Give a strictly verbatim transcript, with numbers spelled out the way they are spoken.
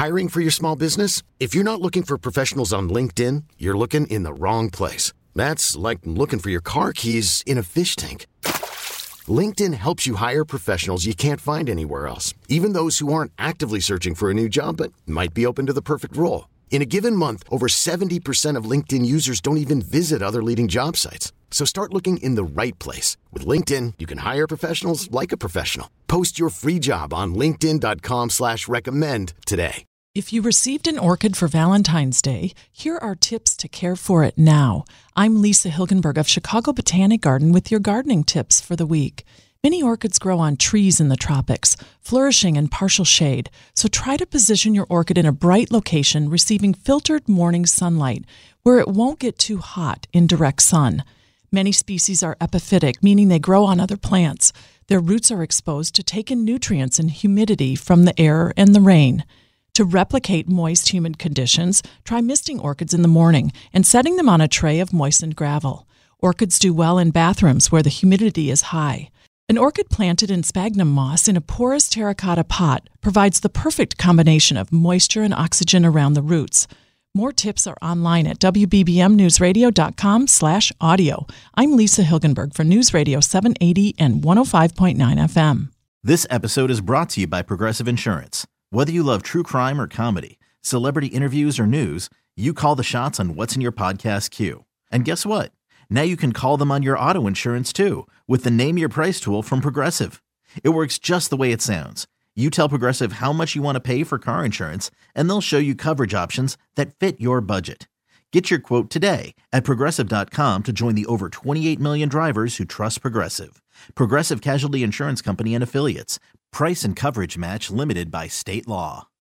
Hiring for your small business? If you're not looking for professionals on LinkedIn, you're looking in the wrong place. That's like looking for your car keys in a fish tank. LinkedIn helps you hire professionals you can't find anywhere else, even those who aren't actively searching for a new job but might be open to the perfect role. In a given month, over seventy percent of LinkedIn users don't even visit other leading job sites. So start looking in the right place. With LinkedIn, you can hire professionals like a professional. Post your free job on linkedin.com slash recommend today. If you received an orchid for Valentine's Day, here are tips to care for it now. I'm Lisa Hilgenberg of Chicago Botanic Garden with your gardening tips for the week. Many orchids grow on trees in the tropics, flourishing in partial shade, so try to position your orchid in a bright location receiving filtered morning sunlight where it won't get too hot in direct sun. Many species are epiphytic, meaning they grow on other plants. Their roots are exposed to take in nutrients and humidity from the air and the rain. To replicate moist, humid conditions, try misting orchids in the morning and setting them on a tray of moistened gravel. Orchids do well in bathrooms where the humidity is high. An orchid planted in sphagnum moss in a porous terracotta pot provides the perfect combination of moisture and oxygen around the roots. More tips are online at w b b m news radio dot com slash audio. I'm Lisa Hilgenberg for News Radio seven eighty and one oh five point nine F M. This episode is brought to you by Progressive Insurance. Whether you love true crime or comedy, celebrity interviews or news, you call the shots on what's in your podcast queue. And guess what? Now you can call them on your auto insurance too with the Name Your Price tool from Progressive. It works just the way it sounds. You tell Progressive how much you want to pay for car insurance, and they'll show you coverage options that fit your budget. Get your quote today at progressive dot com to join the over twenty-eight million drivers who trust Progressive. Progressive Casualty Insurance Company and Affiliates. Price and coverage match limited by state law.